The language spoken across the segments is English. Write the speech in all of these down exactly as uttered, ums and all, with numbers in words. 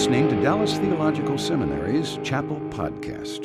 listening to Dallas Theological Seminary's Chapel Podcast.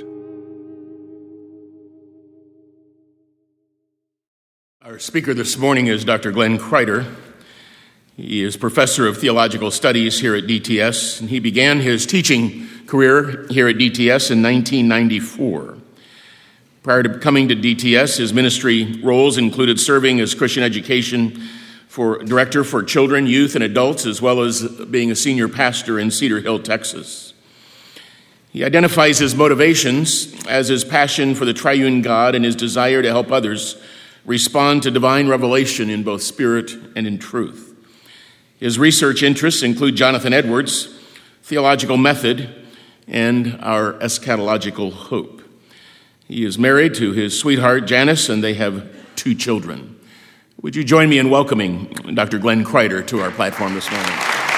Our speaker this morning is Doctor Glenn Kreider. He is professor of theological studies here at D T S, and he began his teaching career here at D T S in nineteen ninety-four. Prior to coming to D T S, his ministry roles included serving as Christian education for director for children, youth, and adults, as well as being a senior pastor in Cedar Hill, Texas. He identifies his motivations as his passion for the triune God and his desire to help others respond to divine revelation in both spirit and in truth. His research interests include Jonathan Edwards, theological method, and our eschatological hope. He is married to his sweetheart, Janice, and they have two children. Would you join me in welcoming Doctor Glenn Kreider to our platform this morning?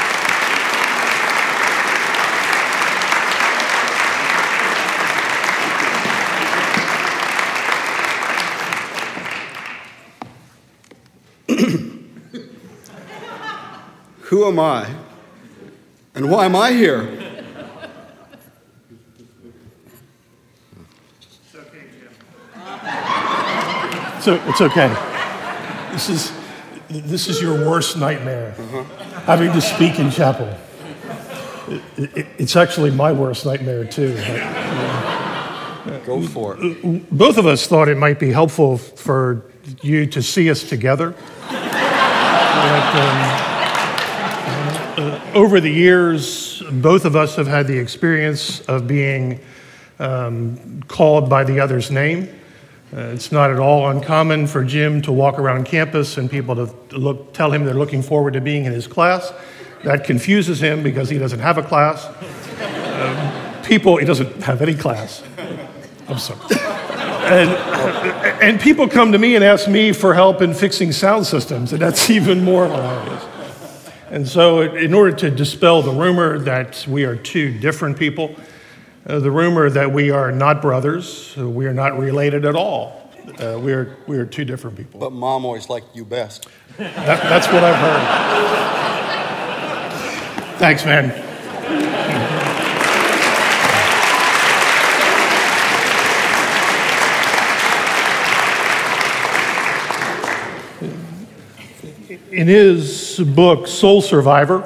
Who am I? And why am I here? It's okay, Jim. So it's okay. This is this is your worst nightmare, uh-huh. having to speak in chapel. It, it, it's actually my worst nightmare too. But, uh, Go for it. Both of us thought it might be helpful for you to see us together. But, um, uh, over the years, both of us have had the experience of being um, called by the other's name. Uh, it's not at all uncommon for Jim to walk around campus and people to look, tell him they're looking forward to being in his class. That confuses him because he doesn't have a class. Um, people, he doesn't have any class. I'm sorry. And, and people come to me and ask me for help in fixing sound systems, and that's even more hilarious. And so in order to dispel the rumor that we are two different people, Uh, the rumor that we are not brothers, uh, we are not related at all. Uh, we are we are two different people. But Mom always liked you best. That, that's what I've heard. Thanks, man. In his book, Soul Survivor,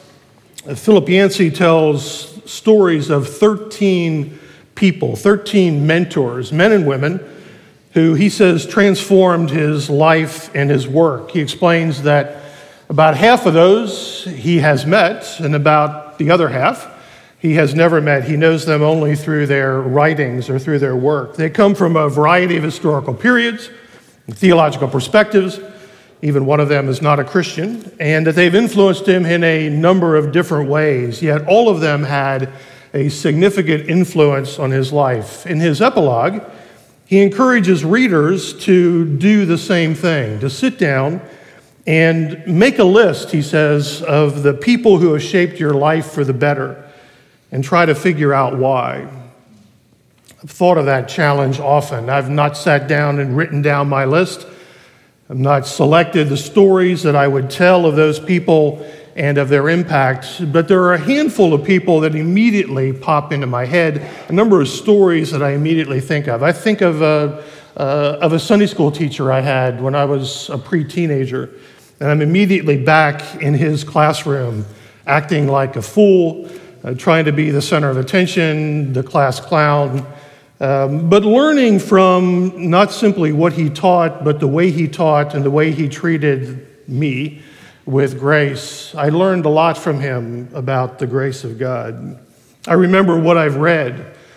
Philip Yancey tells stories of thirteen people, thirteen mentors, men and women, who he says transformed his life and his work. He explains that about half of those he has met, and about the other half he has never met. He knows them only through their writings or through their work. They come from a variety of historical periods, theological perspectives. Even one of them is not a Christian, and that they've influenced him in a number of different ways, yet all of them had a significant influence on his life. In his epilogue, he encourages readers to do the same thing, to sit down and make a list, he says, of the people who have shaped your life for the better, and try to figure out why. I've thought of that challenge often. I've not sat down and written down my list. I've not selected the stories that I would tell of those people and of their impact, but there are a handful of people that immediately pop into my head, a number of stories that I immediately think of. I think of a, uh, of a Sunday school teacher I had when I was a pre-teenager, and I'm immediately back in his classroom, acting like a fool, uh, trying to be the center of attention, the class clown, Um, but learning from not simply what he taught, but the way he taught and the way he treated me with grace. I learned a lot from him about the grace of God. I remember what I've read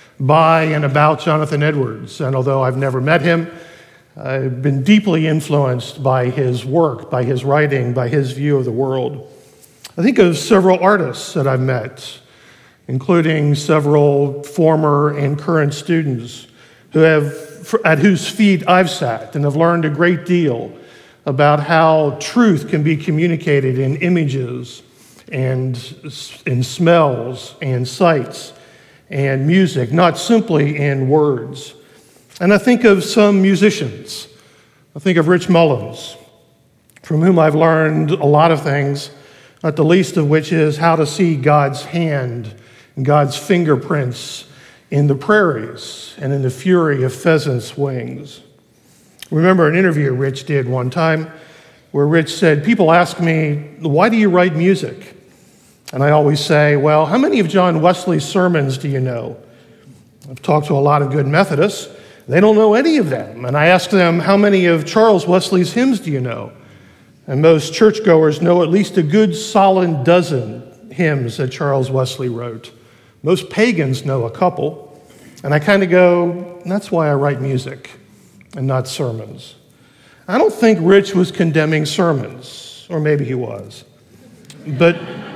by and about Jonathan Edwards, and although I've never met him, I've been deeply influenced by his work, by his writing, by his view of the world. I think of several artists that I've met, including several former and current students who have, at whose feet I've sat and have learned a great deal about how truth can be communicated in images and in smells and sights and music, not simply in words. And I think of some musicians. I think of Rich Mullins, from whom I've learned a lot of things not the least of which is how to see God's hand and God's fingerprints in the prairies and in the fury of pheasants' wings. Remember an interview Rich did one time where Rich said, people ask me, why do you write music? And I always say, well, how many of John Wesley's sermons do you know? I've talked to a lot of good Methodists. They don't know any of them. And I ask them, how many of Charles Wesley's hymns do you know? And most churchgoers know at least a good solid dozen hymns that Charles Wesley wrote. Most pagans know a couple. And I kind of go, that's why I write music and not sermons. I don't think Rich was condemning sermons, or maybe he was. But,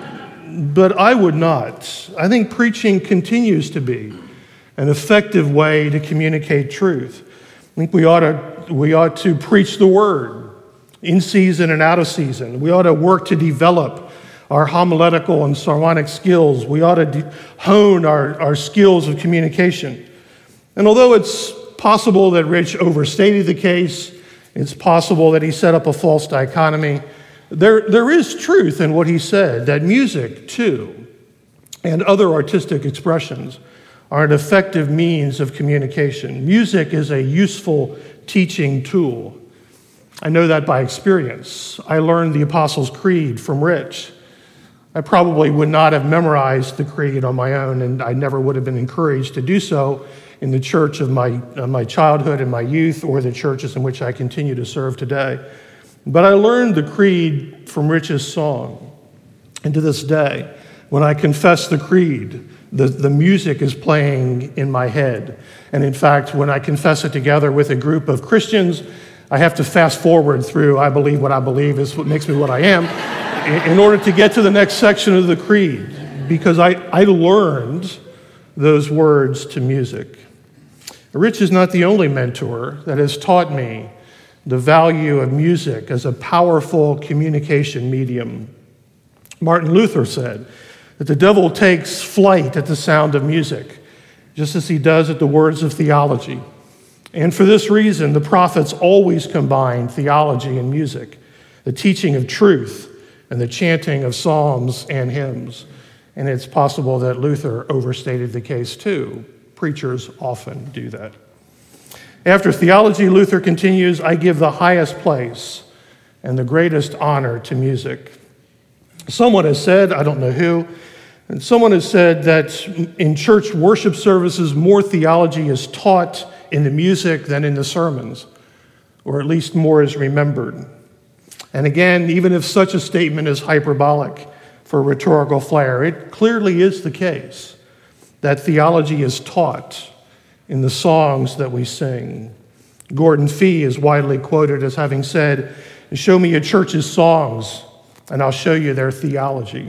but I would not. I think preaching continues to be an effective way to communicate truth. I think we ought to, we ought to preach the word in season and out of season. We ought to work to develop our homiletical and sermonic skills. We ought to de- hone our, our skills of communication. And although it's possible that Rich overstated the case, it's possible that he set up a false dichotomy, there, there is truth in what he said, that music, too, and other artistic expressions are an effective means of communication. Music is a useful teaching tool. I know that by experience. I learned the Apostles' Creed from Rich. I probably would not have memorized the Creed on my own, and I never would have been encouraged to do so in the church of my, of my childhood and my youth, or the churches in which I continue to serve today. But I learned the Creed from Rich's song. And to this day, when I confess the Creed, the, the music is playing in my head. And in fact, when I confess it together with a group of Christians, I have to fast forward through, I believe what I believe is what makes me what I am, in order to get to the next section of the Creed, because I, I learned those words to music. Rich is not the only mentor that has taught me the value of music as a powerful communication medium. Martin Luther said that the devil takes flight at the sound of music, just as he does at the words of theology. And for this reason, the prophets always combined theology and music, the teaching of truth and the chanting of psalms and hymns. And it's possible that Luther overstated the case too. Preachers often do that. After theology, Luther continues, I give the highest place and the greatest honor to music. Someone has said, I don't know who, and someone has said that in church worship services, more theology is taught in the music than in the sermons, or at least more is remembered. And again, even if such a statement is hyperbolic for rhetorical flair, it clearly is the case that theology is taught in the songs that we sing. Gordon Fee is widely quoted as having said, show me a church's songs, and I'll show you their theology.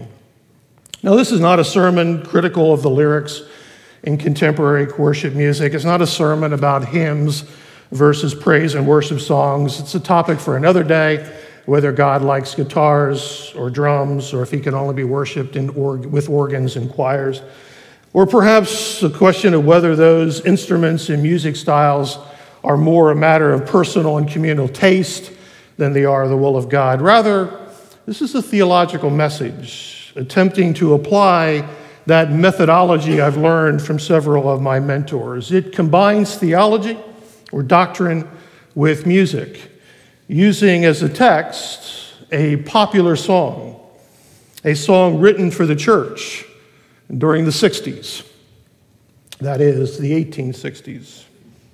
Now, this is not a sermon critical of the lyrics in contemporary worship music. It's not a sermon about hymns versus praise and worship songs. It's a topic for another day, whether God likes guitars or drums, or if he can only be worshiped in org- with organs and choirs. Or perhaps a question of whether those instruments and music styles are more a matter of personal and communal taste than they are the will of God. Rather, this is a theological message, attempting to apply that methodology I've learned from several of my mentors. It combines theology or doctrine with music, using as a text a popular song, a song written for the church during the sixties, that is, the eighteen sixties.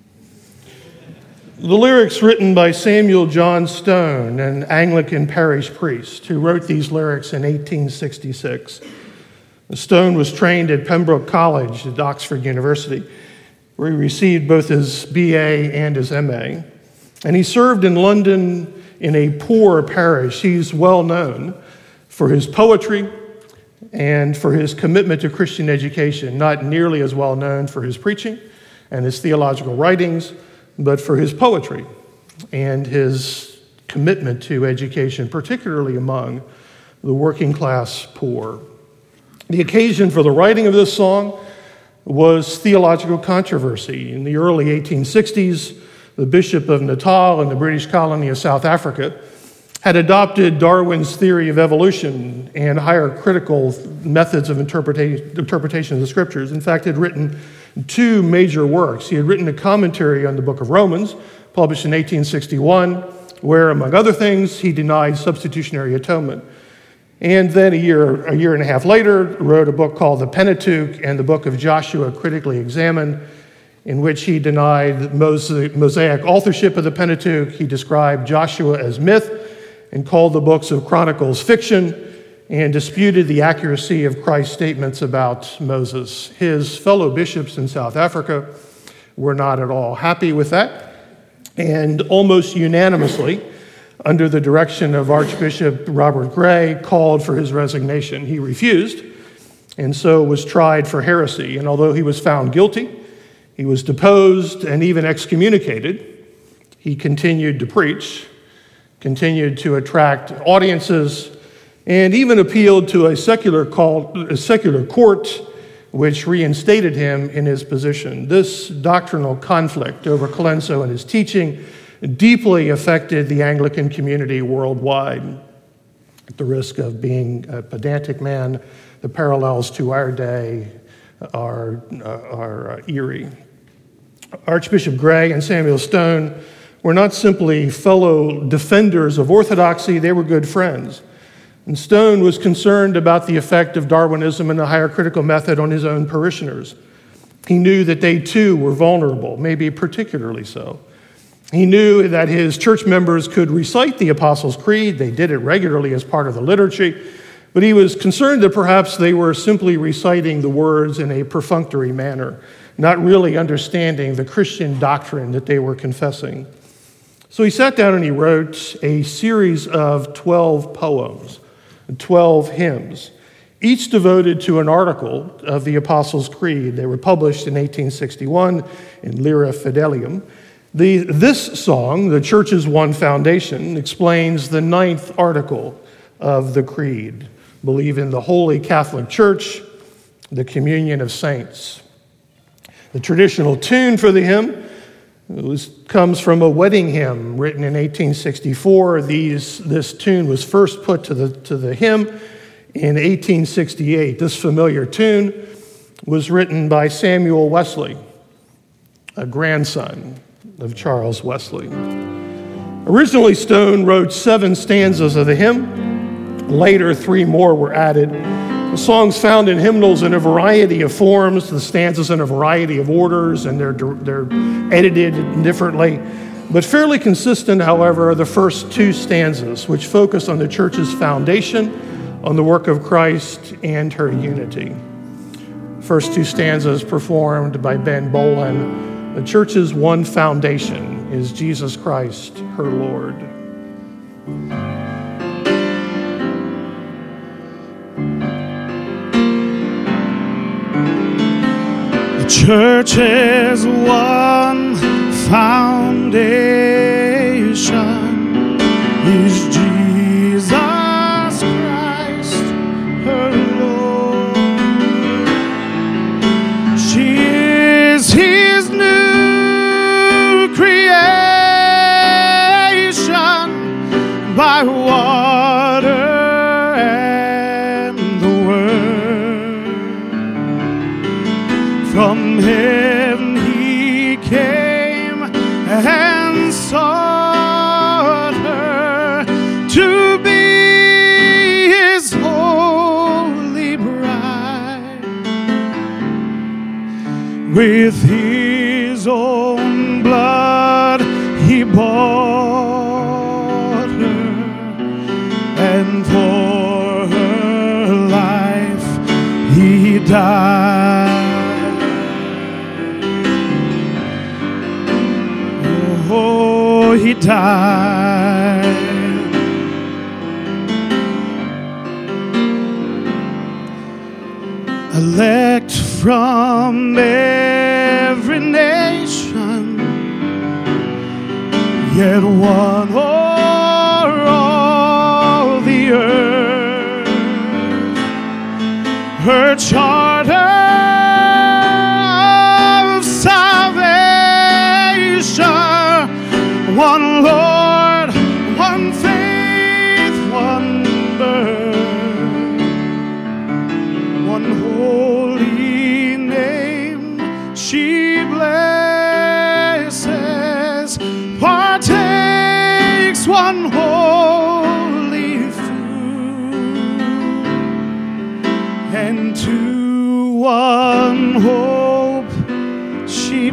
The lyrics written by Samuel John Stone, an Anglican parish priest who wrote these lyrics in eighteen sixty-six. Stone was trained at Pembroke College at Oxford University, where he received both his B A and his M A. And he served in London in a poor parish. He's well known for his poetry and for his commitment to Christian education, not nearly as well known for his preaching and his theological writings, but for his poetry and his commitment to education, particularly among the working class poor. The occasion for the writing of this song was theological controversy. In the early eighteen sixties, the Bishop of Natal in the British colony of South Africa had adopted Darwin's theory of evolution and higher critical methods of interpreta- interpretation of the scriptures. In fact, had written two major works. He had written a commentary on the book of Romans, published in eighteen sixty-one, where, among other things, he denied substitutionary atonement. And then a year, a year and a half later, wrote a book called the Pentateuch and the book of Joshua Critically Examined, in which he denied Mosaic authorship of the Pentateuch. He described Joshua as myth and called the books of Chronicles fiction, and disputed the accuracy of Christ's statements about Moses. His fellow bishops in South Africa were not at all happy with that, and almost unanimously, under the direction of Archbishop Robert Gray, called for his resignation. He refused, and so was tried for heresy. And although he was found guilty, he was deposed and even excommunicated, he continued to preach, continued to attract audiences, and even appealed to a secular, call, a secular court which reinstated him in his position. This doctrinal conflict over Colenso and his teaching deeply affected the Anglican community worldwide. At the risk of being a pedantic man, the parallels to our day are, uh, are uh, eerie. Archbishop Gray and Samuel Stone were not simply fellow defenders of orthodoxy, they were good friends. And Stone was concerned about the effect of Darwinism and the higher critical method on his own parishioners. He knew that they too were vulnerable, maybe particularly so. He knew that his church members could recite the Apostles' Creed. They did it regularly as part of the liturgy, but he was concerned that perhaps they were simply reciting the words in a perfunctory manner, not really understanding the Christian doctrine that they were confessing. So he sat down and he wrote a series of twelve poems, twelve hymns, each devoted to an article of the Apostles' Creed. They were published in eighteen sixty-one in Lyra Fidelium. The, this song, The Church's One Foundation, explains the ninth article of the Creed. Believe in the Holy Catholic Church, the communion of saints. The traditional tune for the hymn was, comes from a wedding hymn written in eighteen sixty-four. These, this tune was first put to the, to the hymn in eighteen sixty-eight. This familiar tune was written by Samuel Wesley, a grandson of Charles Wesley. Originally, Stone wrote seven stanzas of the hymn. Later, three more were added. The song's found in hymnals in a variety of forms, the stanzas in a variety of orders, and they're, they're edited differently. But fairly consistent, however, are the first two stanzas, which focus on the church's foundation, on the work of Christ, and her unity. First two stanzas performed by Ben Bolin. The church's one foundation is Jesus Christ, her Lord. Church is one foundation, is Jesus Christ, her Lord. She is his new creation by water and the word. From heaven he came and sought her to be his holy bride. With his own blood he bought her, and for her life he died. Oh, he died. Elect from every nation, yet one o'er all the earth. Her charter of salvation, one Lord one holy food, and to one hope she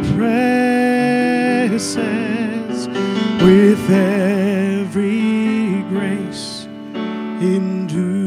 presses with every grace in due.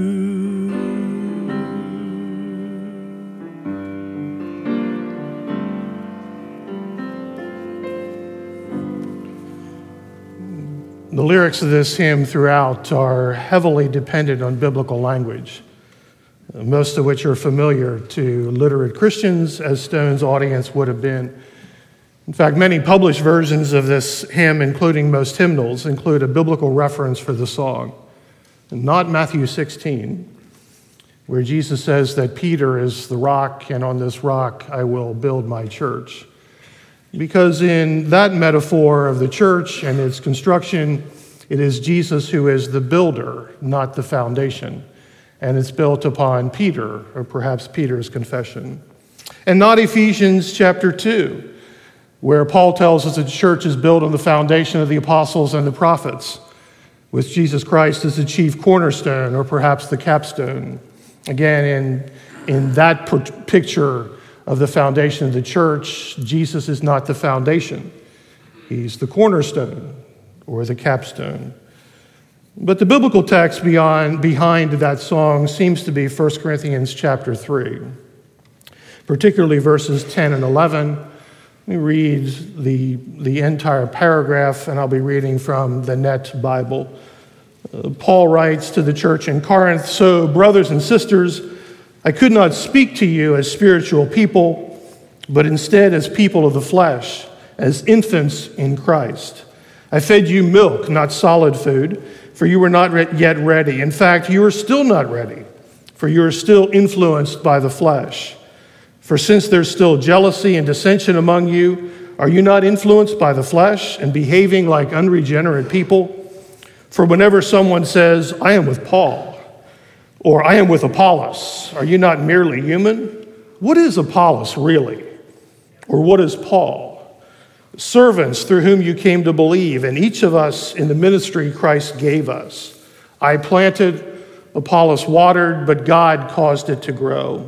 The lyrics of this hymn throughout are heavily dependent on biblical language, most of which are familiar to literate Christians, as Stone's audience would have been. In fact, many published versions of this hymn, including most hymnals, include a biblical reference for the song, not Matthew sixteen, where Jesus says that Peter is the rock, and on this rock I will build my church. Because in that metaphor of the church and its construction, it is Jesus who is the builder, not the foundation. And it's built upon Peter, or perhaps Peter's confession. And not Ephesians chapter two, where Paul tells us that the church is built on the foundation of the apostles and the prophets, with Jesus Christ as the chief cornerstone, or perhaps the capstone. Again, in, in that picture of the foundation of the church, Jesus is not the foundation. He's the cornerstone or the capstone. But the biblical text beyond, behind that song seems to be First Corinthians chapter three, particularly verses ten and eleven. Let me read the, the entire paragraph, and I'll be reading from the Net Bible. Uh, Paul writes to the church in Corinth, "So, brothers and sisters, I could not speak to you as spiritual people, but instead as people of the flesh, as infants in Christ. I fed you milk, not solid food, for you were not yet ready. In fact, you are still not ready, for you are still influenced by the flesh. For since there's still jealousy and dissension among you, are you not influenced by the flesh and behaving like unregenerate people? For whenever someone says, 'I am with Paul,' or 'I am with Apollos,' are you not merely human? What is Apollos really? Or what is Paul? Servants through whom you came to believe, and each of us in the ministry Christ gave us. I planted, Apollos watered, but God caused it to grow.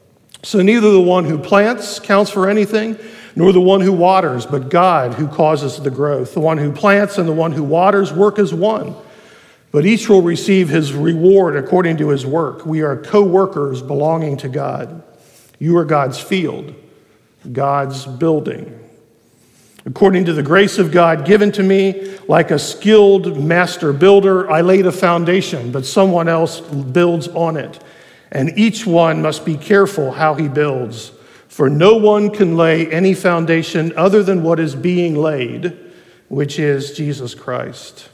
So neither the one who plants counts for anything, nor the one who waters, but God who causes the growth. The one who plants and the one who waters work as one, but each will receive his reward according to his work. We are co-workers belonging to God. You are God's field, God's building. According to the grace of God given to me, like a skilled master builder, I laid a foundation, but someone else builds on it. And each one must be careful how he builds, for no one can lay any foundation other than what is being laid, which is Jesus Christ.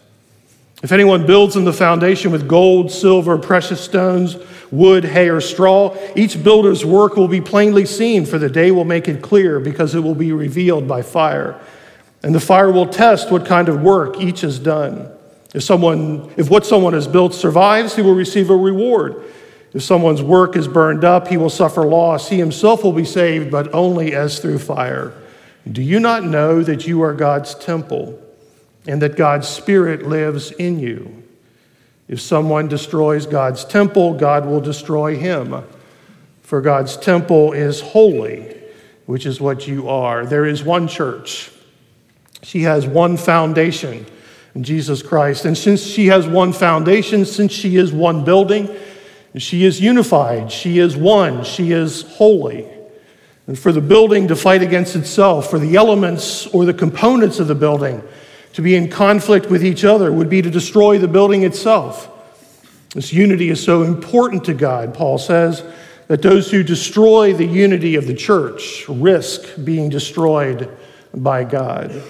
If anyone builds on the foundation with gold, silver, precious stones, wood, hay, or straw, each builder's work will be plainly seen, for the day will make it clear, because it will be revealed by fire. And the fire will test what kind of work each has done. If someone, if what someone has built survives, he will receive a reward. If someone's work is burned up, he will suffer loss. He himself will be saved, but only as through fire. Do you not know that you are God's temple, and that God's Spirit lives in you? If someone destroys God's temple, God will destroy him. For God's temple is holy, which is what you are. There is one church. She has one foundation, Jesus Christ. And since she has one foundation, since she is one building, she is unified. She is one. She is holy. And for the building to fight against itself, for the elements or the components of the building to be in conflict with each other, would be to destroy the building itself. This unity is so important to God, Paul says, that those who destroy the unity of the church risk being destroyed by God.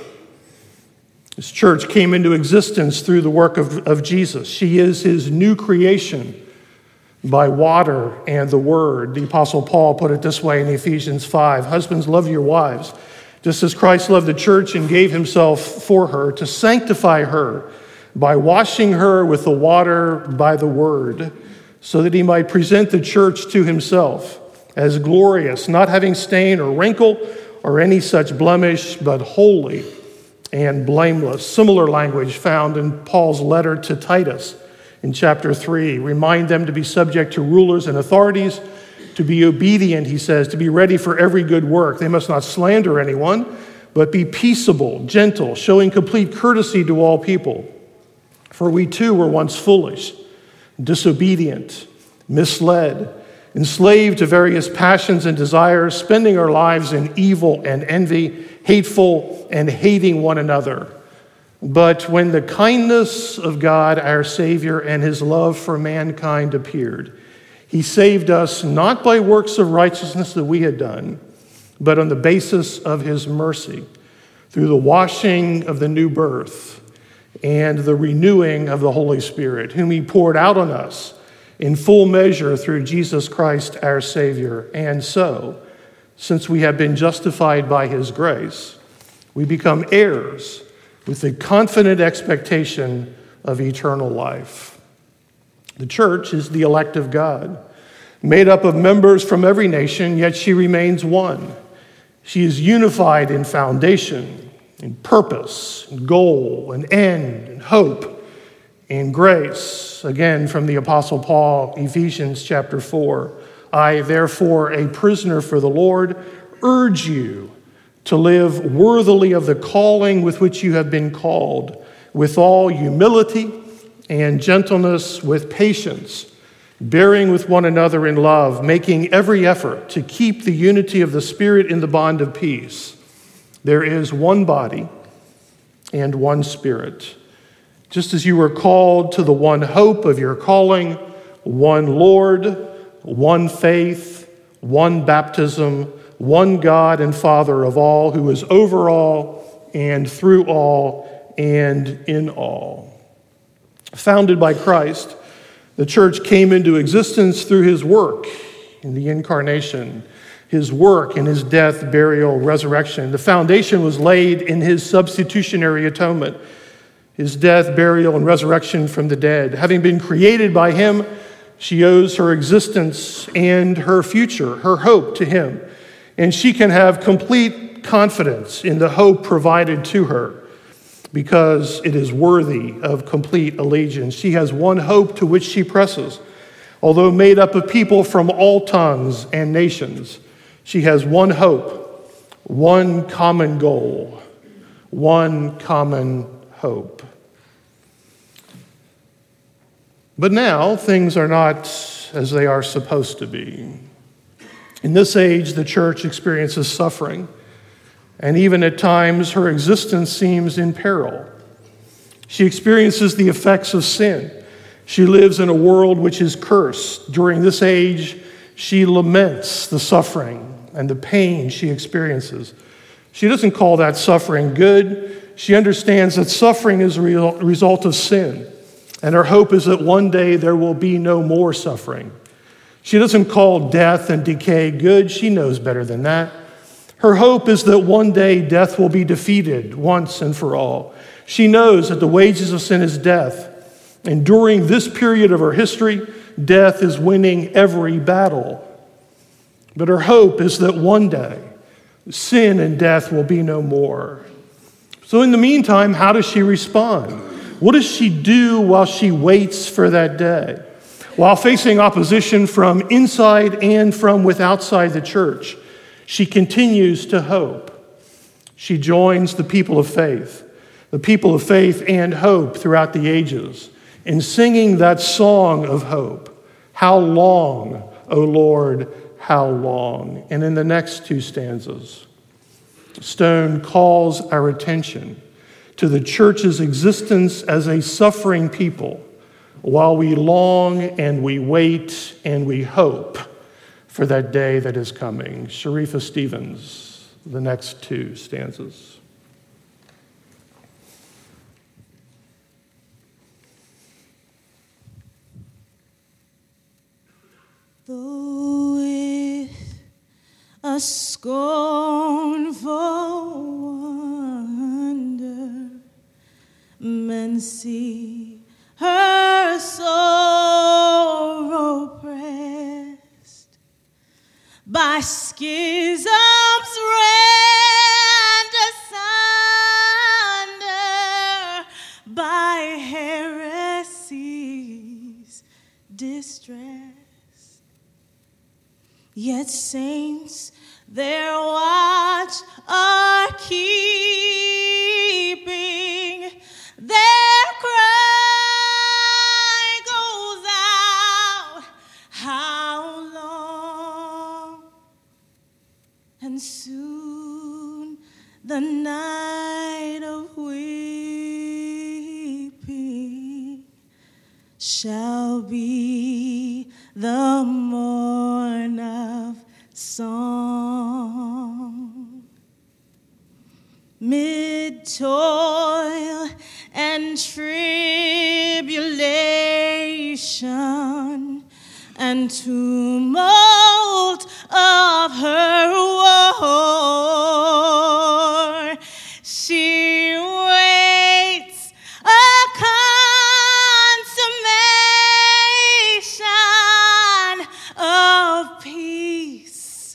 This church came into existence through the work of, of Jesus. She is his new creation by water and the word. The Apostle Paul put it this way in Ephesians five, "Husbands, love your wives, just as Christ loved the church and gave himself for her, to sanctify her by washing her with the water by the word, so that he might present the church to himself as glorious, not having stain or wrinkle or any such blemish, but holy and blameless. Similar language found in Paul's letter to Titus in chapter three. Remind them to be subject to rulers and authorities, to be obedient, he says, to be ready for every good work. They must not slander anyone, but be peaceable, gentle, showing complete courtesy to all people. For we too were once foolish, disobedient, misled, enslaved to various passions and desires, spending our lives in evil and envy, hateful and hating one another. But when the kindness of God, our Savior, and his love for mankind appeared, he saved us not by works of righteousness that we had done, but on the basis of his mercy, through the washing of the new birth and the renewing of the Holy Spirit, whom he poured out on us in full measure through Jesus Christ our Savior. And so, since we have been justified by his grace, we become heirs with the confident expectation of eternal life. The church is the elect of God, made up of members from every nation, yet she remains one. She is unified in foundation, in purpose, in goal, in end, in hope, in grace. Again, from the Apostle Paul, Ephesians chapter four. I, therefore, a prisoner for the Lord, urge you to live worthily of the calling with which you have been called, with all humility and gentleness, with patience, bearing with one another in love, making every effort to keep the unity of the Spirit in the bond of peace. There is one body and one Spirit. Just as you were called to the one hope of your calling, one Lord, one faith, one baptism, one God and Father of all, who is over all and through all and in all. Founded by Christ, the church came into existence through his work in the incarnation, his work in his death, burial, resurrection. The foundation was laid in his substitutionary atonement, his death, burial, and resurrection from the dead. Having been created by him, she owes her existence and her future, her hope to him. And she can have complete confidence in the hope provided to her because it is worthy of complete allegiance. She has one hope to which she presses. Although made up of people from all tongues and nations, she has one hope, one common goal, one common hope. But now, things are not as they are supposed to be. In this age, the church experiences suffering, and even at times, her existence seems in peril. She experiences the effects of sin. She lives in a world which is cursed. During this age, she laments the suffering and the pain she experiences. She doesn't call that suffering good. She understands that suffering is a result of sin, and her hope is that one day there will be no more suffering. She doesn't call death and decay good. She knows better than that. Her hope is that one day death will be defeated once and for all. She knows that the wages of sin is death, and during this period of her history, death is winning every battle. But her hope is that one day sin and death will be no more. So in the meantime, how does she respond? What does she do while she waits for that day? While facing opposition from inside and from with outside the church, she continues to hope. She joins the people of faith, the people of faith and hope throughout the ages, in singing that song of hope. How long, O Lord, how long? And in the next two stanzas, Stone calls our attention to the church's existence as a suffering people while we long and we wait and we hope for that day that is coming. Sharifa Stevens, the next two stanzas. Though with a scornful wonder men see her sorrow pressed by schisms rent asunder, distress. Yet saints their watch are keeping. Their cry goes out, how long? And soon the night of weeping shall be the morn of song. Mid toil and tribulation and tumult of her war, she waits a consummation of peace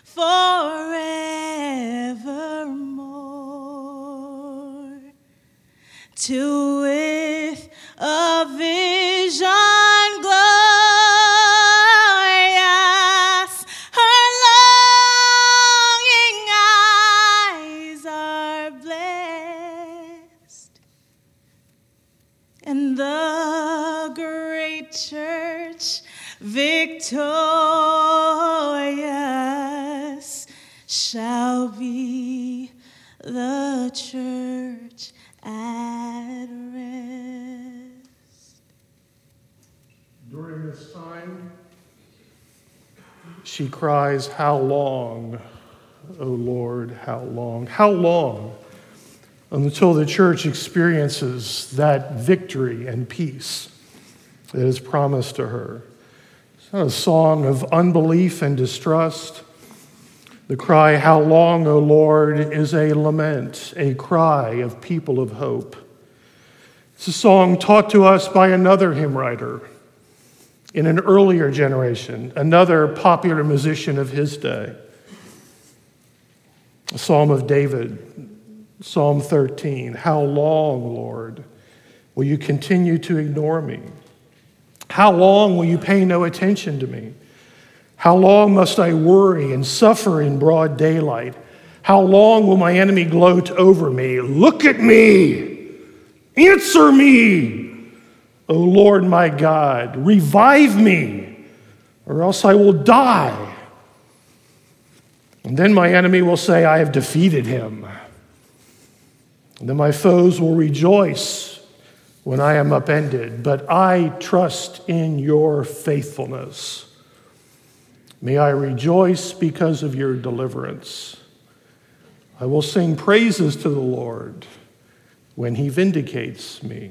forevermore, till with a vision glorious her longing eyes are blessed, and the great church victorious shall be the church at rest. During this time, she cries, "How long, O Lord, how long? How long until the church experiences that victory and peace that is promised to her?" It's not a song of unbelief and distrust. The cry, "How long, O Lord," is a lament, a cry of people of hope. It's a song taught to us by another hymn writer in an earlier generation, another popular musician of his day. A Psalm of David, Psalm thirteen. "How long, Lord, will you continue to ignore me? How long will you pay no attention to me? How long must I worry and suffer in broad daylight? How long will my enemy gloat over me? Look at me! Answer me! O Lord my God, revive me, or else I will die. And then my enemy will say, I have defeated him. And then my foes will rejoice when I am upended. But I trust in your faithfulness. May I rejoice because of your deliverance. I will sing praises to the Lord when he vindicates me.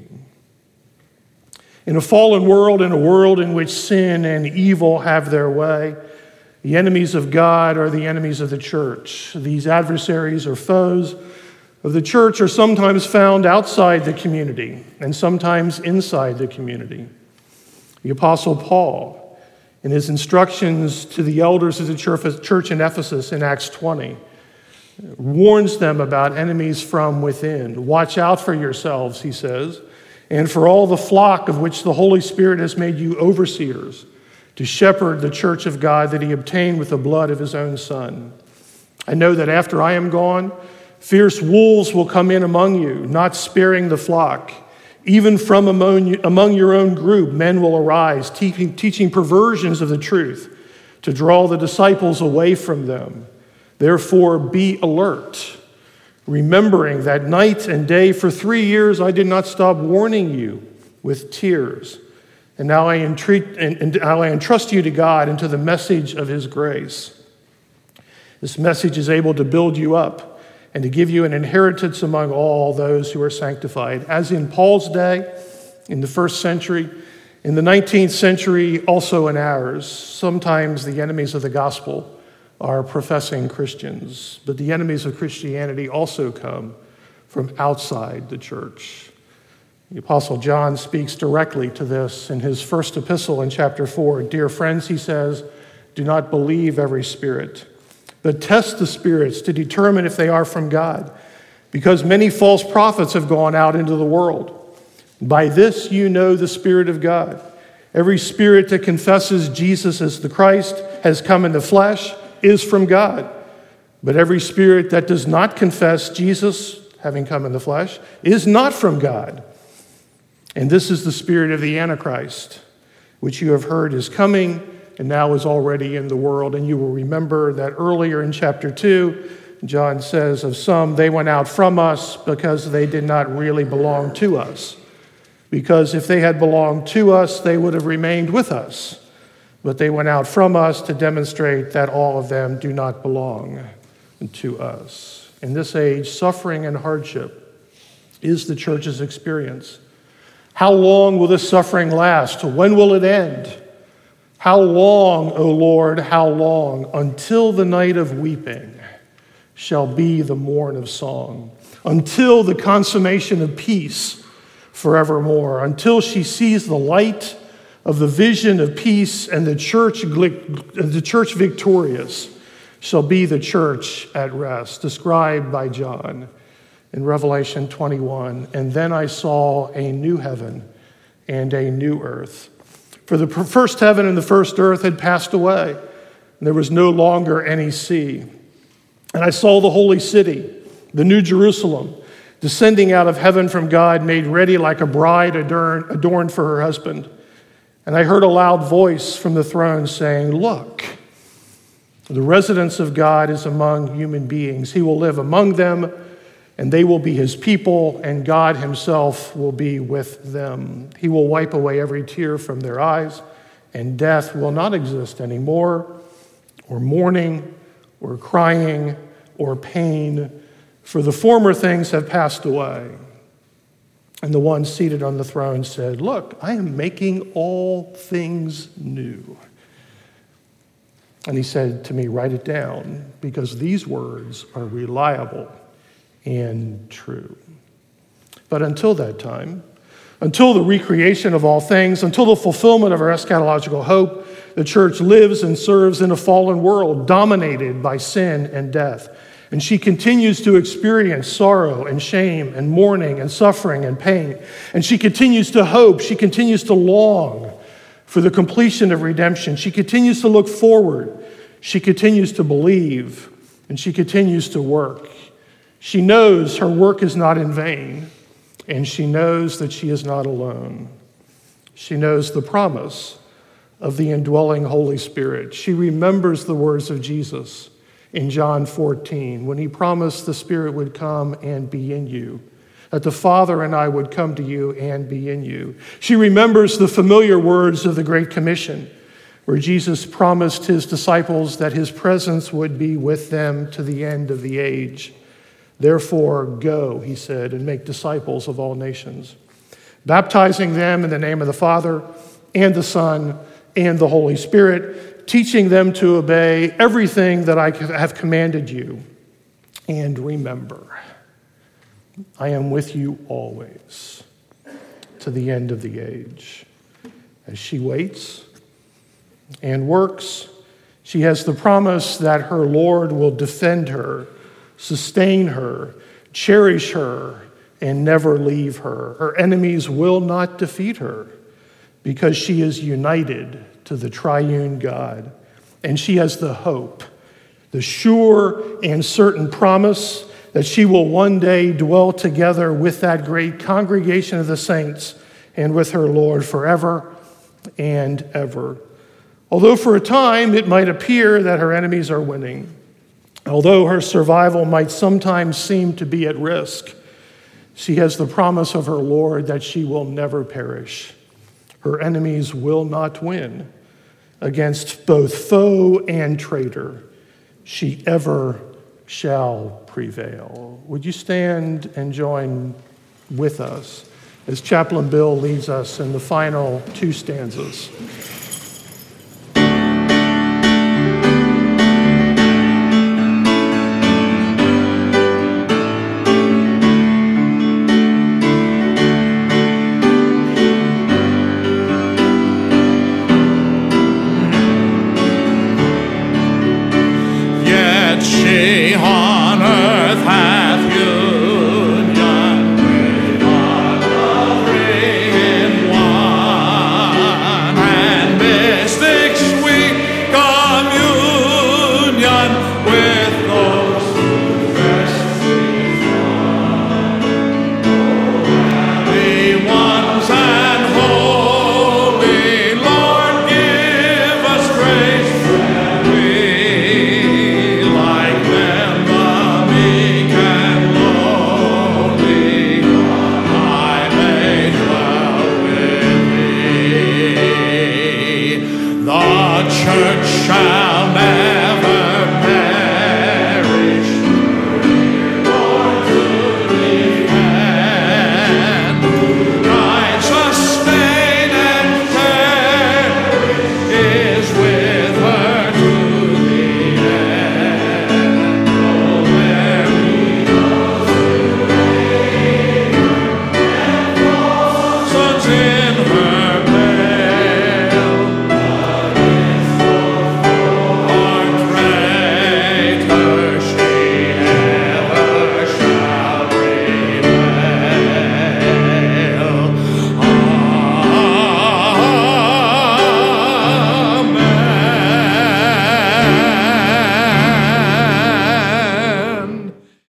In a fallen world, in a world in which sin and evil have their way, the enemies of God are the enemies of the church. These adversaries or foes of the church are sometimes found outside the community and sometimes inside the community. The Apostle Paul, in his instructions to the elders of the church in Ephesus in Acts twenty, warns them about enemies from within. Watch out for yourselves, he says, and for all the flock of which the Holy Spirit has made you overseers, to shepherd the church of God that he obtained with the blood of his own Son. I know that after I am gone, fierce wolves will come in among you, not sparing the flock. Even from among, you, among your own group, men will arise, teaching, teaching perversions of the truth to draw the disciples away from them. Therefore, be alert, remembering that night and day for three years I did not stop warning you with tears. And now I entreat, and, and now I entrust you to God and to the message of his grace. This message is able to build you up and to give you an inheritance among all those who are sanctified. As in Paul's day, in the first century, in the nineteenth century, also in ours, sometimes the enemies of the gospel are professing Christians, but the enemies of Christianity also come from outside the church. The Apostle John speaks directly to this in his first epistle in chapter four. Dear friends, he says, do not believe every spirit, but test the spirits to determine if they are from God, because many false prophets have gone out into the world. By this you know the Spirit of God. Every spirit that confesses Jesus as the Christ has come in the flesh is from God. But every spirit that does not confess Jesus, having come in the flesh, is not from God. And this is the spirit of the Antichrist, which you have heard is coming and now is already in the world. And you will remember that earlier in chapter two, John says of some, they went out from us because they did not really belong to us. Because if they had belonged to us, they would have remained with us. But they went out from us to demonstrate that all of them do not belong to us. In this age, suffering and hardship is the church's experience. How long will this suffering last? When will it end? How long, O Lord, how long? Until the night of weeping shall be the morn of song. Until the consummation of peace forevermore. Until she sees the light of the vision of peace and the church, the church victorious shall be the church at rest, described by John in Revelation twenty-one. And then I saw a new heaven and a new earth. For the first heaven and the first earth had passed away, and there was no longer any sea. And I saw the holy city, the new Jerusalem, descending out of heaven from God, made ready like a bride adorned for her husband. And I heard a loud voice from the throne saying, "Look, the residence of God is among human beings. He will live among them, and they will be his people, and God himself will be with them. He will wipe away every tear from their eyes, and death will not exist anymore, or mourning, or crying, or pain, for the former things have passed away." And the one seated on the throne said, "Look, I am making all things new." And he said to me, "Write it down, because these words are reliable and true." But until that time, until the recreation of all things, until the fulfillment of our eschatological hope, the church lives and serves in a fallen world dominated by sin and death. And she continues to experience sorrow and shame and mourning and suffering and pain. And she continues to hope, she continues to long for the completion of redemption. She continues to look forward. She continues to believe, and she continues to work. She knows her work is not in vain, and she knows that she is not alone. She knows the promise of the indwelling Holy Spirit. She remembers the words of Jesus in John fourteen, when he promised the Spirit would come and be in you, that the Father and I would come to you and be in you. She remembers the familiar words of the Great Commission, where Jesus promised his disciples that his presence would be with them to the end of the age. "Therefore, go," he said, "and make disciples of all nations, baptizing them in the name of the Father and the Son and the Holy Spirit, teaching them to obey everything that I have commanded you. And remember, I am with you always to the end of the age." As she waits and works, she has the promise that her Lord will defend her, sustain her, cherish her, and never leave her. Her enemies will not defeat her because she is united to the triune God. And she has the hope, the sure and certain promise that she will one day dwell together with that great congregation of the saints and with her Lord forever and ever. Although for a time it might appear that her enemies are winning, although her survival might sometimes seem to be at risk, she has the promise of her Lord that she will never perish. Her enemies will not win. Against both foe and traitor, she ever shall prevail. Would you stand and join with us as Chaplain Bill leads us in the final two stanzas